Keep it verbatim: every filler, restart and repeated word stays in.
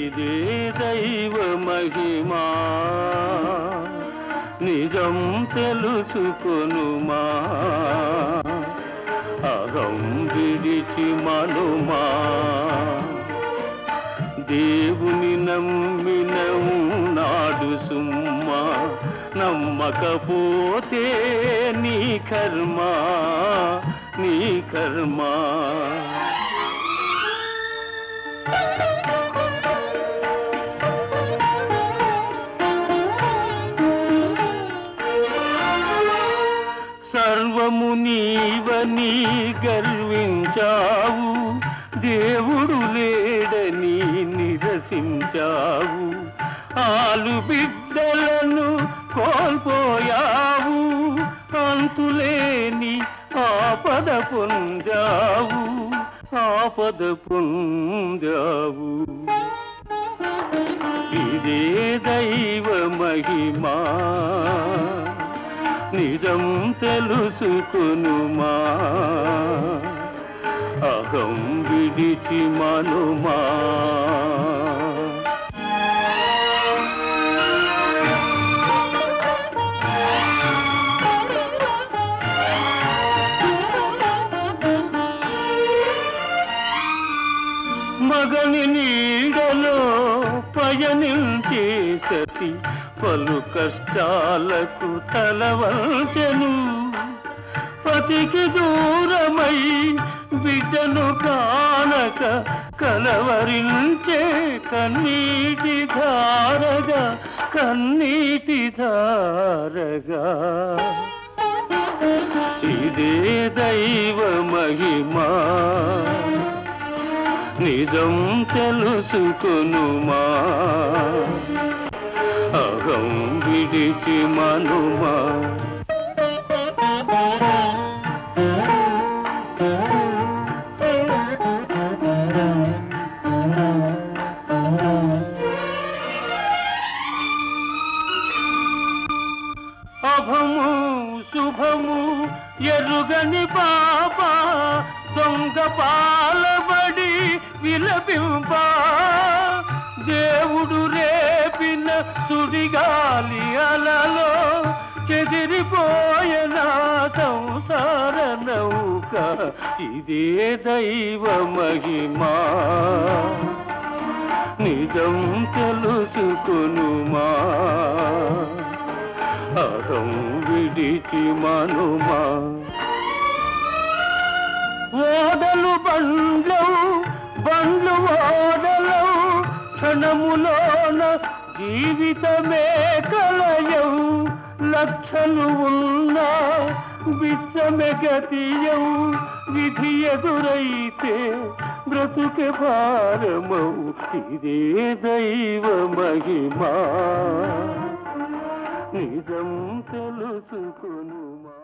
ఇదే దైవ మహిమా నిజం తెలుసుకొనుమా అహం విడిచి మనుమా దేవుని నమ్మిన నాడు సుమ్మా నమ్మకపోతే నీ కర్మ నీ కర్మ సర్వము నీవని గర్వించావు దేవుడు లేడని నిరసించావు ఆలు బిడ్డలను కోల్పోయావు అంతులేని ఆపద పొందావు ఆపద పొందావు ఇదే దైవ మహిమా నిజం తెలుసుకొనుమా అహం విడిచి మనుమా మగని నీడలో పయనించే సతి పలు కష్టాలకు తలవంచెను పతికి దూరమై బిడ్డను కానక కలవరించే కన్నీటి ధారగా కన్నీటి ధారగా ఇదే దైవ మహిమా నిజం తెలుసుకొనుమా అహం విడిచి మనుమా అభము శుభము ఎరుగని పాప దొంగ పాలబడి విలపింప దేవుడు రేపిన సుడిగాలి అలలో చెదిరిపోయన సంసార నౌక ఇదే దైవ మహిమా నిజం తెలుసుకొనుమా అహం విడిచి మనుమా ఓదలు బండ్లు బండ్లు ఓదలు క్షణములోన జీవితమే కలయవు లక్షలు ఉన్నా బిచ్చమె గతియవు విధి ఎదురైతే బ్రతుకే భారమవు ఇదే దైవ మహిమా నిజం తెలుసుకొనుమా